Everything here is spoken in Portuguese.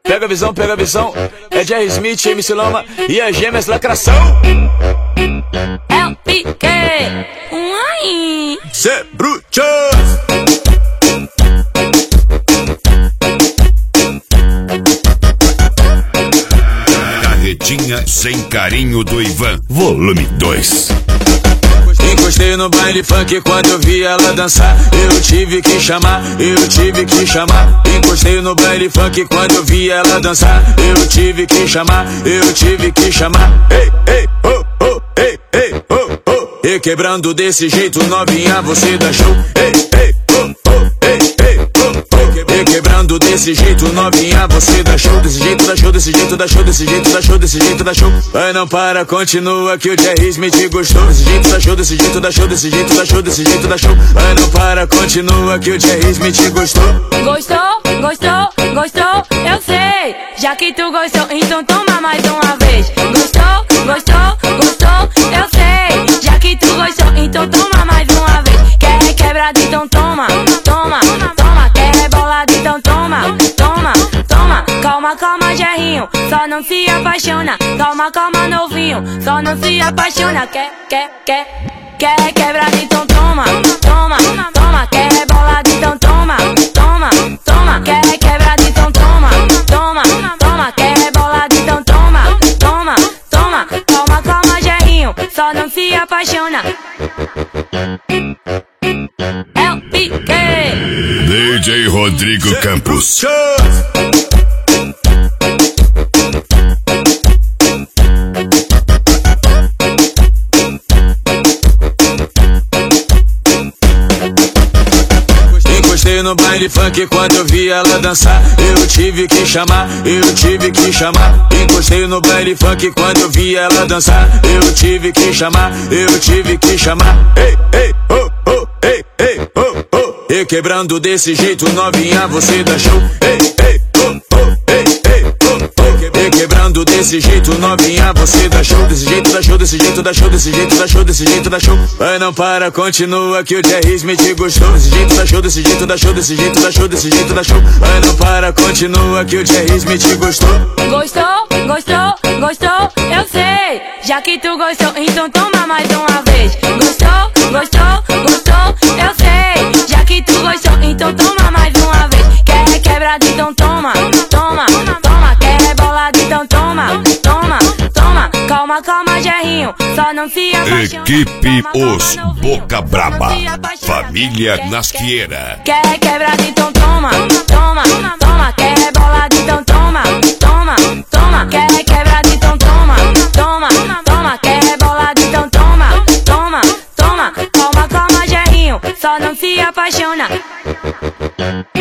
Pega a visão. É Jerry Smith, MC Loma e as gêmeas lacração. LPK, Cê bruxo. Carretinha sem carinho do Ivan, volume 2. Encostei no baile funk quando eu vi ela dançar. Eu tive que chamar. Encostei no baile funk quando eu vi ela dançar. Eu tive que chamar. Ei, ei, oh, oh, ei, ei, oh, oh. E quebrando desse jeito, novinha, você dá show. Ei, ei, oh, oh, ei, ei, oh, oh. E quebrando desse jeito, novinha, você dá show. Desse jeito dá show, desse jeito dá show, desse jeito dá show, desse jeito dá show. Vai, não para, continua que o Jerry Smith gostou. Desse jeito dá show, desse jeito dá show, desse jeito dá show, desse jeito dá show. Vai, não para, continua que o Jerry Smith gostou. Gostou, eu sei. Já que tu gostou, então toma mais uma vez. Gostou, eu sei. Já que tu gostou, então toma mais uma vez. Quer quebrado, então toma. Quer rebolado, então toma. Calma, Jerrinho, só não se apaixona. Calma, novinho, só não se apaixona. Quer quebrado, então toma. Quer rebolado, então toma. Quer quebrado, então toma. Quer rebolado, então toma. Calma, Jerrinho, só não se apaixona. LPK, DJ Rodrigo Campos. Encostei no baile funk quando eu vi ela dançar. Eu tive que chamar. Encostei no baile funk quando eu vi ela dançar. Eu tive que chamar. Ei, ei, oh, oh, ei, ei, oh, oh. E quebrando desse jeito, novinha, você dá show. Ei, ei, oh, oh, ei, ei, oh, oh. E quebrando desse jeito, novinha, você dá show. Desse jeito dá show, desse jeito dá show, desse jeito dá show, desse jeito dá show. Vai, não para, continua que o Jerry Smith gostou. Desse jeito dá show, desse jeito dá show, desse jeito dá show, desse jeito dá show. Vai, não para, continua que o Jerry Smith gostou. Gostou, eu sei. Já que tu gostou, então toma mais uma vez. Gostou, eu sei. Já que tu gostou, então toma mais uma vez. Quer quebrado, então toma. Quer rebolado, então toma. Calma, Jerrinho, só não se apaixona. Equipe Os Boca Braba, família Nasqueira. Quer quebrado, então toma. Quer rebolado, então toma. Quer quebrado, então toma. Quer rebolado, então toma. Calma, Jerrinho, só não se apaixona.